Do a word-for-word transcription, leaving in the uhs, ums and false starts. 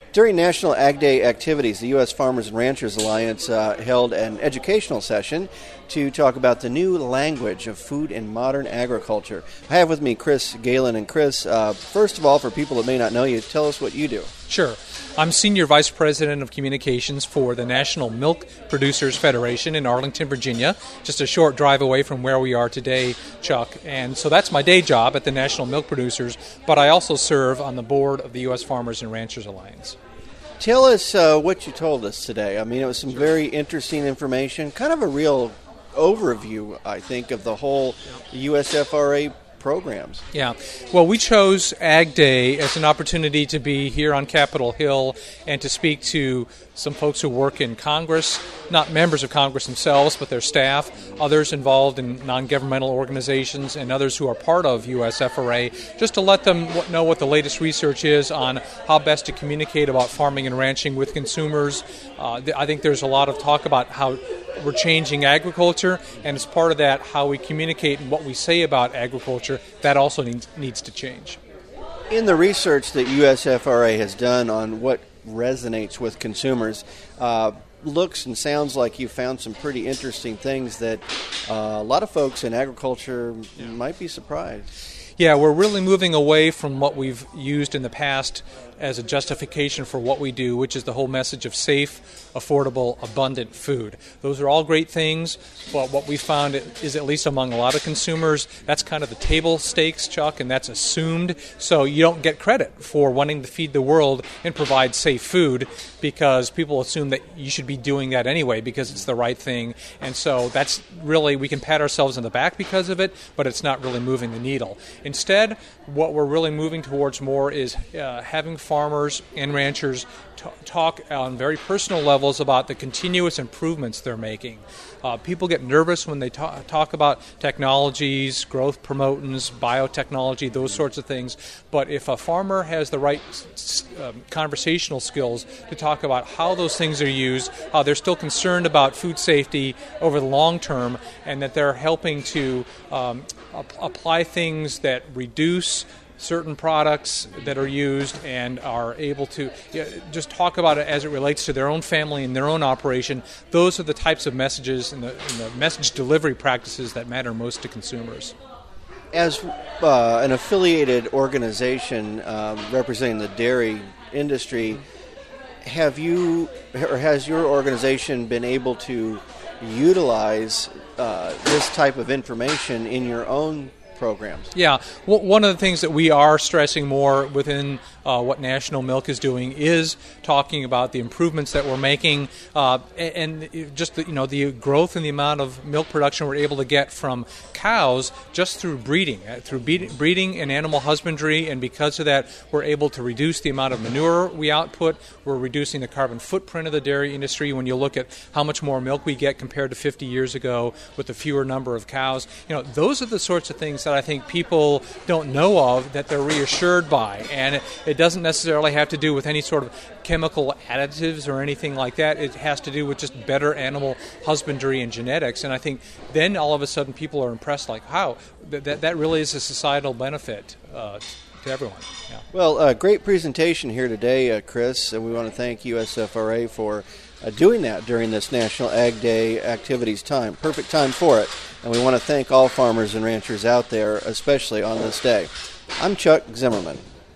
During National Ag Day activities, the U S Farmers and Ranchers Alliance uh, held an educational session to talk about the new language of food in modern agriculture. I have with me Chris Galen. And Chris, uh, first of all, for people that may not know you, tell us what you do. Sure. I'm Senior Vice President of Communications for the National Milk Producers Federation in Arlington, Virginia, just a short drive away from where we are today, Chuck. And so that's my day job at the National Milk Producers, but I also serve on the board of the U S Farmers and Ranchers Alliance. Tell us uh, what you told us today. I mean, it was some very interesting information, kind of a real overview, I think, of the whole U S F R A programs. Yeah. Well, we chose Ag Day as an opportunity to be here on Capitol Hill and to speak to some folks who work in Congress, not members of Congress themselves, but their staff, others involved in non-governmental organizations, and others who are part of U S F R A, just to let them know what the latest research is on how best to communicate about farming and ranching with consumers. Uh, I think there's a lot of talk about how we're changing agriculture, and as part of that, how we communicate and what we say about agriculture, that also needs, needs to change. In the research that U S F R A has done on what resonates with consumers, uh, looks and sounds like you found some pretty interesting things that uh, a lot of folks in agriculture yeah. might be surprised. Yeah, we're really moving away from what we've used in the past as a justification for what we do, which is the whole message of safe, affordable, abundant food. Those are all great things, but what we found is, at least among a lot of consumers, that's kind of the table stakes, Chuck, and that's assumed. So you don't get credit for wanting to feed the world and provide safe food, because people assume that you should be doing that anyway because it's the right thing. And so that's really, we can pat ourselves on the back because of it, but it's not really moving the needle. Instead, what we're really moving towards more is uh, having farmers and ranchers t- talk on very personal levels about the continuous improvements they're making. Uh, people get nervous when they ta- talk about technologies, growth promotants, biotechnology, those sorts of things. But if a farmer has the right uh, conversational skills to talk about how those things are used, how they're still concerned about food safety over the long term, and that they're helping to um, ap- apply things that reduce certain products that are used and are able to you know, just talk about it as it relates to their own family and their own operation, those are the types of messages and the, and the message delivery practices that matter most to consumers. As uh, an affiliated organization um, representing the dairy industry, have you or has your organization been able to utilize uh, this type of information in your own programs? Yeah. Well, one of the things that we are stressing more within uh, what National Milk is doing is talking about the improvements that we're making, uh, and just the, you know the growth in the amount of milk production we're able to get from cows just through breeding, uh, through be- breeding and animal husbandry, and because of that, we're able to reduce the amount of manure we output. We're reducing the carbon footprint of the dairy industry. When you look at how much more milk we get compared to fifty years ago with the fewer number of cows, you know, those are the sorts of things that I think people don't know of that they're reassured by, and it, it doesn't necessarily have to do with any sort of chemical additives or anything like that. It has to do with just better animal husbandry and genetics, and I think then all of a sudden people are impressed, like, wow, that that, that really is a societal benefit uh, to everyone. Yeah. Well, uh, great presentation here today, uh, Chris, and we want to thank U S F R A for uh, doing that during this National Ag Day activities time. Perfect time for it, and we want to thank all farmers and ranchers out there, especially on this day. I'm Chuck Zimmerman.